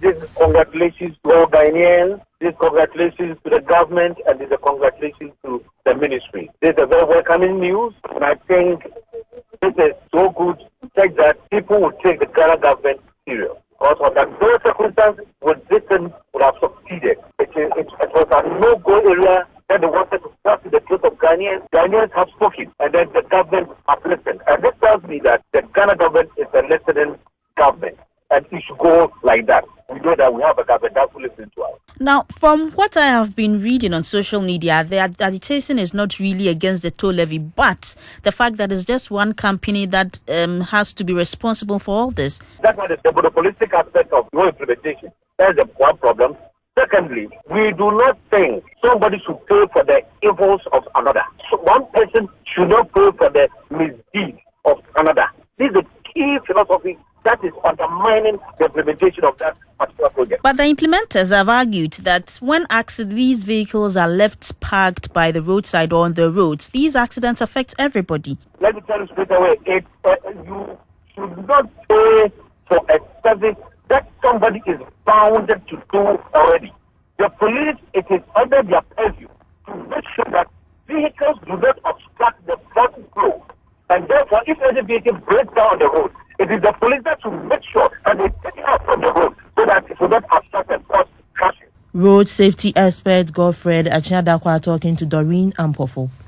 This is congratulations to all Ghanaians. This is congratulations to the government, and this is congratulations to the ministry. This is a very welcoming news, and I think this is so good that people will take the Ghana government serious. Because under those circumstances, this thing would have succeeded. It was a no-go area that they wanted to start with the truth of Ghanaians. Ghanaians have spoken, and then the government have listened. And this tells me that the Ghana government is a listening government, and it should go like that. We know that we have a government that will listen to us. Now, from what I have been reading on social media, the agitation is not really against the toll levy, but the fact that it's just one company that has to be responsible for all this. That's why the political aspect of no implementation. That's the one problem. Secondly, we do not think somebody should pay for the evils of another. So one person should not pay for the misdeeds of another. This is the key philosophy that is undermining the implementation of that particular project. But the implementers have argued that when these vehicles are left parked by the roadside or on the roads, these accidents affect everybody. Let me tell you straight away, you should not pay for a service that somebody is bound to do already. The police, it is under their purview to make sure that vehicles do not obstruct the front flow. And therefore, if any vehicle breaks down on the road, it is the police that should make sure that they take it out from the road so that it will not obstruct and cause crashes. Road safety expert Godfred Achinadakwa talking to Doreen Ampofo.